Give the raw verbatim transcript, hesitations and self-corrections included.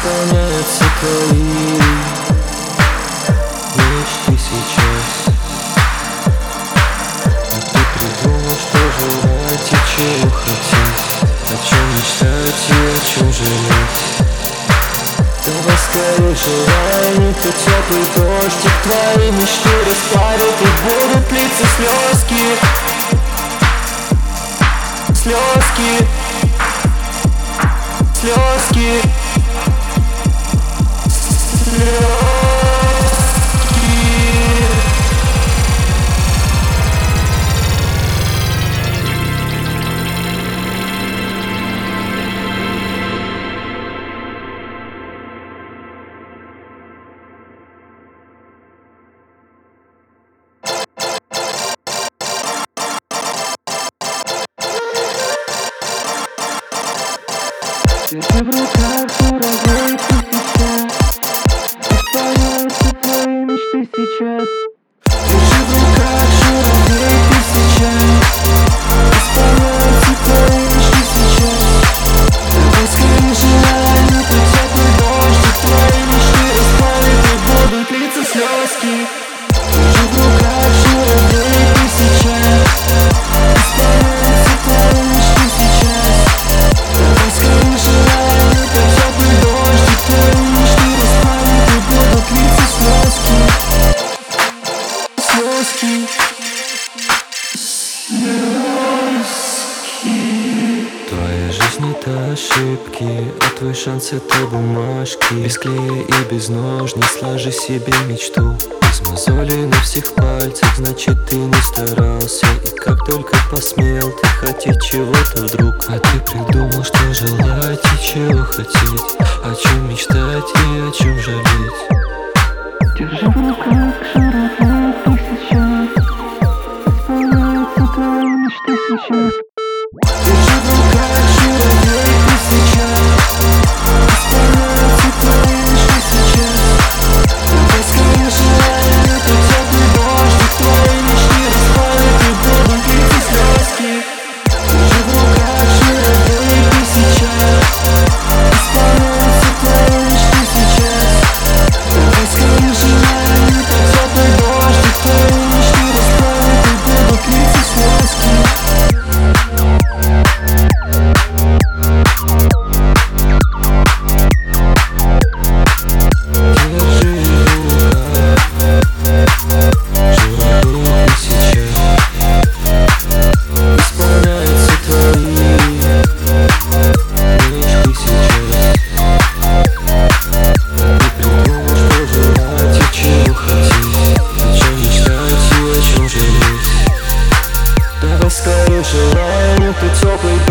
исполняются твои мечты сейчас. А ты придумал, что желать и чего хотеть, о чем мечтать и о чем жалеть. Давай скорее желание, то теплый дождик твои мечты расплавит, и будут литься слезки, слезки, слезки, слезки. Держи в руках журавлей тысяча, исполняются твои мечты сейчас. Держи в руках журавлей тысяча, исполняются твои мечты сейчас. Давай скорее желание, то теплый дождик твои мечты расплавит, и будут литься слезки. Держи в руках журавлей тысяча, исполняются твои мечты сейчас. Давай скорее желание, то теплый дождик твои мечты расплавит, и будут литься слезки, слезки, слезки. Твоя жизнь это ошибки, а твой шанс это бумажки. Без клея и без ножниц сложи себе мечту. Без мозолей на всех пальцах, значит ты не старался. И как только посмел ты хотеть чего-то вдруг. А ты придумал, что желать и чего хотеть, о чем мечтать и о чем жалеть. Держи в руках журавлей тысяча, исполняются твои мечты сейчас. Держи в руках журавлей тысяча, исполняются твои мечты сейчас. Давай скорее желание, то теплый дождик твои мечты расплавит, и будут литься слезки. Держи в руках журавлей тысяча, исполняются твои мечты сейчас. Давай скорее желание, то теплый дождик твои мечты расплавит, и будут литься слезки. Скорее желание, то теплый